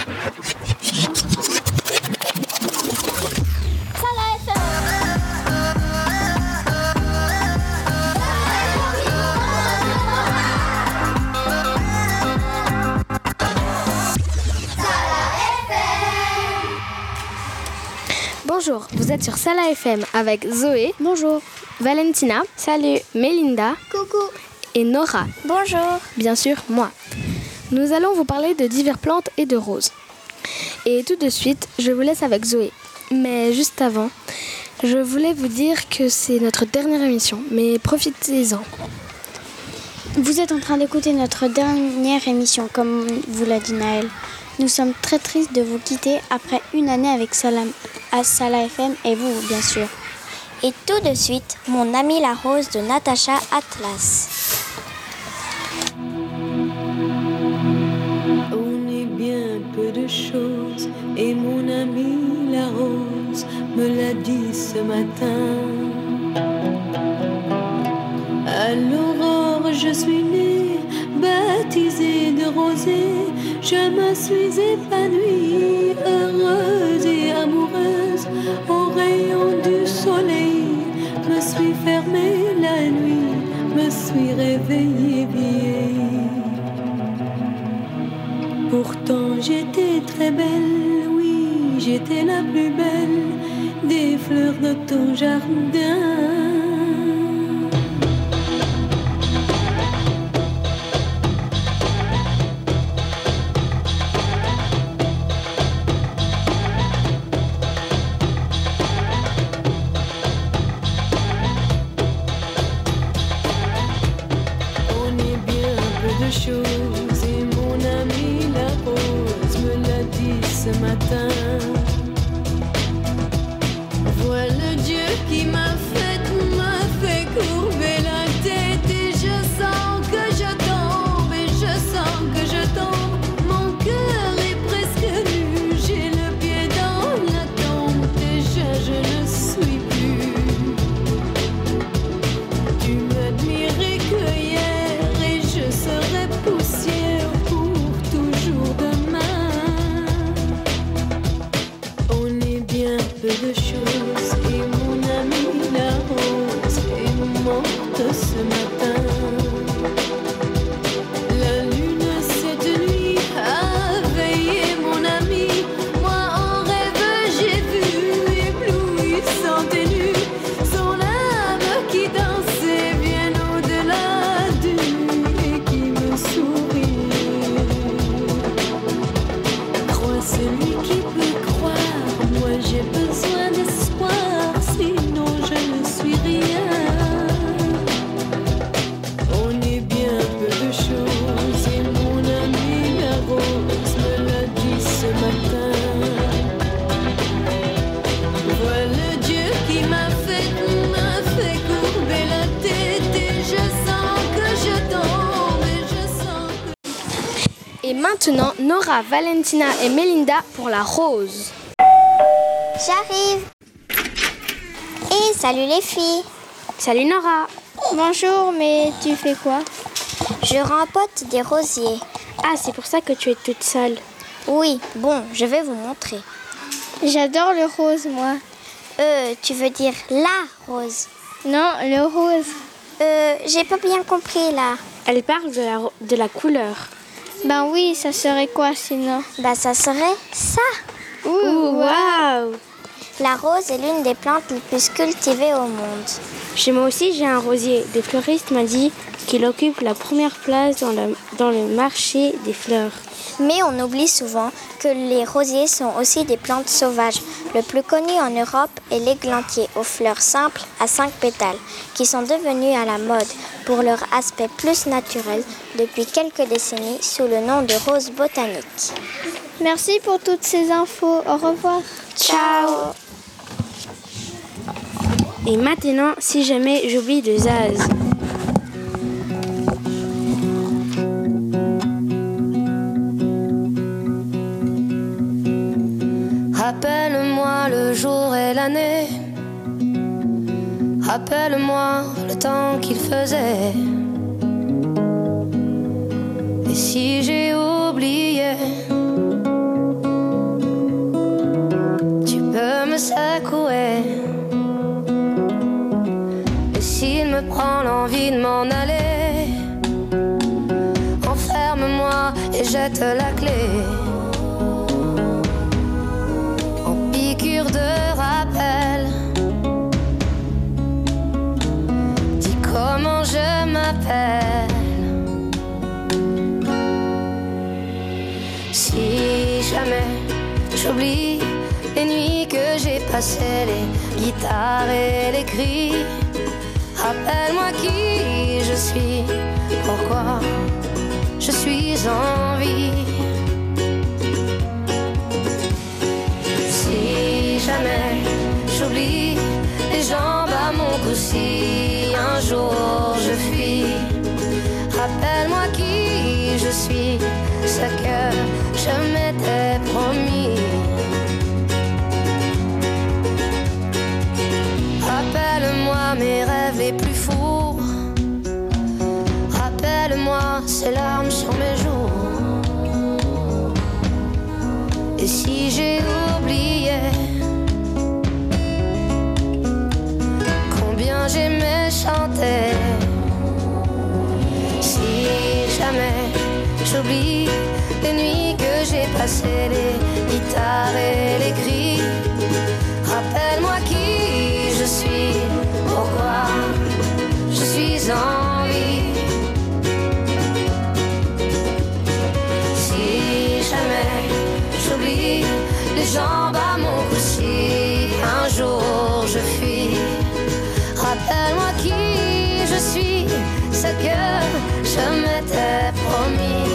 Bonjour, vous êtes sur Salah FM avec Zoé. Bonjour. Valentina. Salut. Mélinda. Coucou. Et Nora. Bonjour. Bien sûr, moi. Nous allons vous parler de diverses plantes et de roses. Et tout de suite, je vous laisse avec Zoé. Mais juste avant, je voulais vous dire que c'est notre dernière émission, mais profitez-en. Vous êtes en train d'écouter notre dernière émission, comme vous l'a dit Naël. Nous sommes très tristes de vous quitter après une année avec Salah FM et vous, bien sûr. Et tout de suite, mon amie la rose de Natacha Atlas. On est bien peu de choses et mon amie la rose me l'a dit ce matin. À l'aurore, je suis née, baptisée de rosée. Je me suis épanouie, heureuse et amoureuse. Au rayon du soleil, me suis fermée la nuit, me suis réveillée vieille. Pourtant j'étais très belle, oui, j'étais la plus belle des fleurs de ton jardin. Chose et mon amie la rose me l'a dit ce matin. Voilà Dieu qui m'a fait courber la tête et je sens que je tombe et je sens que je tombe. Mon cœur est presque nu, j'ai le pied dans la tombe. Déjà je ne suis plus. Tu m'admirais que hier et je serai poussière pour toujours demain. On est bien peu de choses et mon amie la rose est morte ce matin. La lune cette nuit a veillé mon ami. Moi en rêve j'ai vu éblouissante et nue son âme qui dansait bien au-delà du nuit et qui me sourit. Crois celui qui peut croire, moi j'ai besoin d'espoir, sinon je ne suis rien. On est bien peu de choses et mon amie la rose me l'a dit ce matin. Voilà Dieu qui m'a fait courber la tête et je sens que je tombe et je sens que... Et maintenant, Nora, Valentina et Mélinda pour la rose. J'arrive. Et salut les filles. Salut Nora. Bonjour, mais tu fais quoi? Je rempote des rosiers. Ah, c'est pour ça que tu es toute seule. Oui, bon, je vais vous montrer. J'adore le rose, moi. Tu veux dire la rose? Non, le rose. J'ai pas bien compris là. Elle parle de la couleur. Ben oui, ça serait quoi sinon? Bah ça serait ça. Waouh! La rose est l'une des plantes les plus cultivées au monde. Chez moi aussi, j'ai un rosier. Des fleuristes m'ont dit qu'il occupe la première place dans le marché des fleurs. Mais on oublie souvent que les rosiers sont aussi des plantes sauvages. Le plus connu en Europe est l'églantier aux fleurs simples à 5 pétales, qui sont devenus à la mode pour leur aspect plus naturel depuis quelques décennies sous le nom de rose botanique. Merci pour toutes ces infos. Au revoir. Ciao! Et maintenant, si jamais j'oublie de Zaz. Rappelle-moi le jour et l'année. Rappelle-moi le temps qu'il faisait. Et si j'ai oublié, jamais j'oublie les nuits que j'ai passées, les guitares et les cris. Rappelle-moi qui je suis, pourquoi je suis en vie. Si jamais j'oublie les jambes à mon cou, si un jour je fuis, rappelle-moi qui je suis, ce que je m'étais promis. Rappelle-moi mes rêves les plus fous, rappelle-moi ces larmes sur mes joues. Et si j'ai oublié combien j'aimais chanter, si jamais j'oublie les nuits que j'ai passées, les guitares et les cris, rappelle-moi qui je suis, pourquoi je suis en vie. Si jamais j'oublie les jambes à mon cou, si un jour je fuis, rappelle-moi qui je suis, ce que je m'étais promis.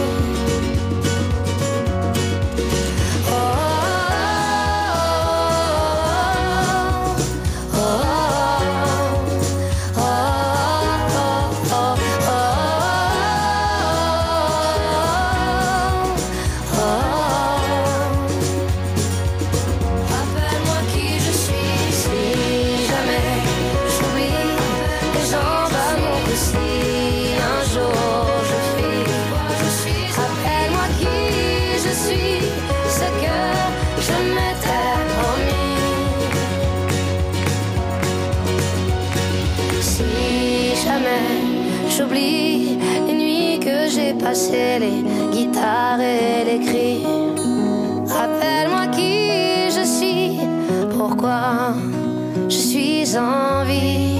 J'oublie les nuits que j'ai passées, les guitares et les cris. Rappelle-moi qui je suis, pourquoi je suis en vie.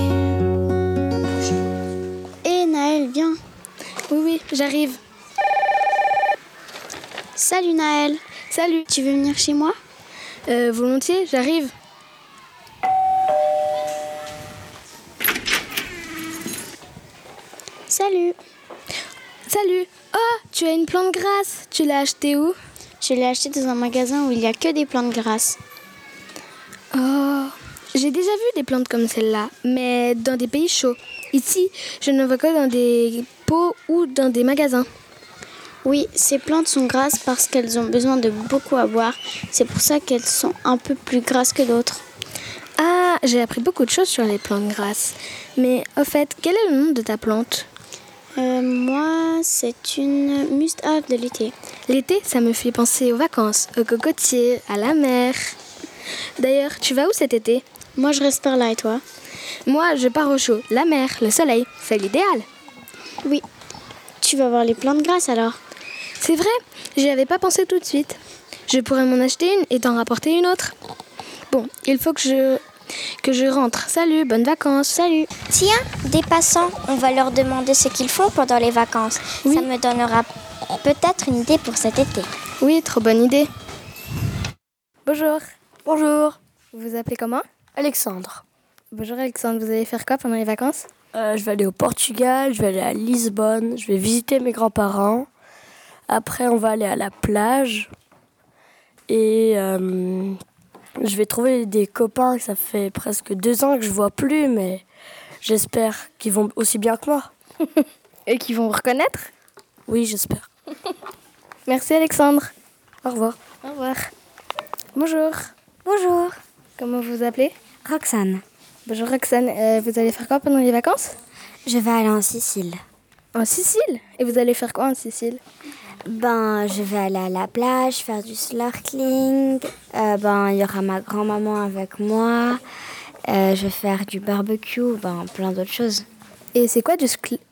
Et Naël, viens. Oui, j'arrive. Salut Naël. Salut. Tu veux venir chez moi? Volontiers, j'arrive. Salut. Salut. Oh, tu as une plante grasse. Tu l'as achetée où? Je l'ai acheté dans un magasin où il n'y a que des plantes grasses. Oh, j'ai déjà vu des plantes comme celle-là, mais dans des pays chauds. Ici, je ne vois que dans des pots ou dans des magasins. Oui, ces plantes sont grasses parce qu'elles ont besoin de beaucoup à boire. C'est pour ça qu'elles sont un peu plus grasses que d'autres. Ah, j'ai appris beaucoup de choses sur les plantes grasses. Mais au fait, quel est le nom de ta plante? Moi, c'est une mustave de l'été. L'été, ça me fait penser aux vacances, aux cocotiers, à la mer. D'ailleurs, tu vas où cet été? Moi, je reste par là et toi? Moi, je pars au chaud, la mer, le soleil, c'est l'idéal. Oui. Tu vas voir les plantes grasses alors? C'est vrai, j'y avais pas pensé tout de suite. Je pourrais m'en acheter une et t'en rapporter une autre. Bon, il faut que je rentre. Salut, bonnes vacances. Salut. Tiens, des passants, on va leur demander ce qu'ils font pendant les vacances. Oui. Ça me donnera peut-être une idée pour cet été. Oui, trop bonne idée. Bonjour. Bonjour. Vous vous appelez comment? Alexandre. Bonjour Alexandre, vous allez faire quoi pendant les vacances? Je vais aller au Portugal, je vais aller à Lisbonne, je vais visiter mes grands-parents. Après, on va aller à la plage. Et je vais trouver des copains que ça fait presque 2 ans que je vois plus, mais j'espère qu'ils vont aussi bien que moi. Et qui vont vous reconnaître? Oui, j'espère. Merci Alexandre. Au revoir. Au revoir. Bonjour. Bonjour, Comment vous vous appelez? Roxane. Bonjour Roxane, vous allez faire quoi pendant les vacances? Je vais aller en Sicile. En Sicile? Et vous allez faire quoi en Sicile? Je vais aller à la plage, faire du snorkeling. Il y aura ma grand-maman avec moi. Je vais faire du barbecue, plein d'autres choses. Et c'est quoi du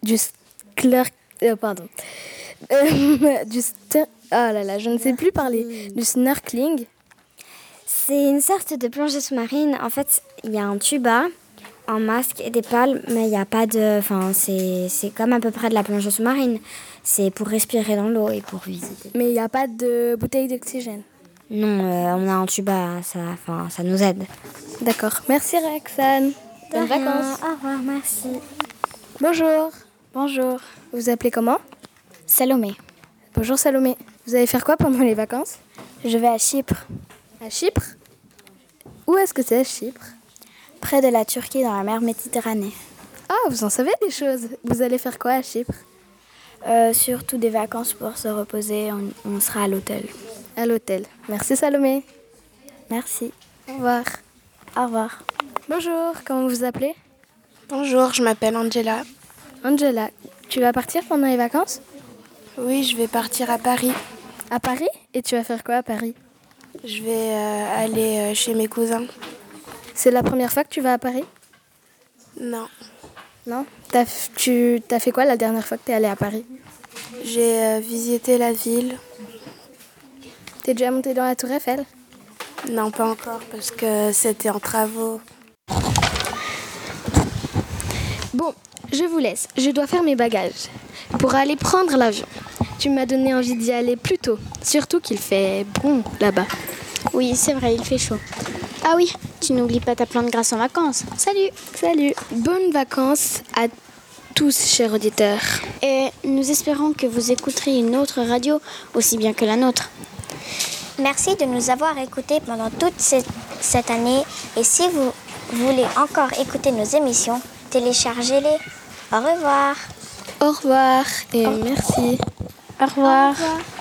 oh là là, je ne sais plus parler. Du snorkeling? C'est une sorte de plongée sous-marine. En fait, il y a un tuba, un masque et des palmes, mais il n'y a pas de... c'est comme à peu près de la plongée sous-marine. C'est pour respirer dans l'eau et pour visiter. Mais il n'y a pas de bouteille d'oxygène? Non, on a un tuba, ça nous aide. D'accord. Merci Roxane. Bonnes vacances. Au revoir, merci. Bonjour. Bonjour. Vous vous appelez comment? Salomé. Bonjour Salomé. Vous allez faire quoi pendant les vacances? Je vais à Chypre, À Chypre? Où est-ce que c'est Chypre? près de la Turquie dans la mer Méditerranée. Ah, vous en savez des choses. Vous allez faire quoi à Chypre? Surtout des vacances pour se reposer, on sera à l'hôtel. À l'hôtel. Merci Salomé. Merci. Au revoir. Au revoir. Bonjour, comment vous vous appelez? Bonjour, je m'appelle Angela. Angela, tu vas partir pendant les vacances? Oui, je vais partir à Paris. À Paris? Et tu vas faire quoi à Paris? Je vais aller chez mes cousins. C'est la première fois que tu vas à Paris? Non, Non? Tu t'as fait quoi la dernière fois que tu es allée à Paris? j'ai visité la ville. T'es déjà montée dans la Tour Eiffel? Non, pas encore parce que c'était en travaux. Bon, je vous laisse. Je dois faire mes bagages pour aller prendre l'avion. Tu m'as donné envie d'y aller plus tôt. Surtout qu'il fait bon là-bas. Oui, c'est vrai, il fait chaud. Ah oui, tu n'oublies pas ta plante grasse en vacances. Salut. Salut. Bonnes vacances à tous, chers auditeurs. Et nous espérons que vous écouterez une autre radio aussi bien que la nôtre. Merci de nous avoir écoutés pendant toute cette année. Et si vous voulez encore écouter nos émissions, téléchargez-les. Au revoir. Au revoir et merci. Au revoir. Au revoir.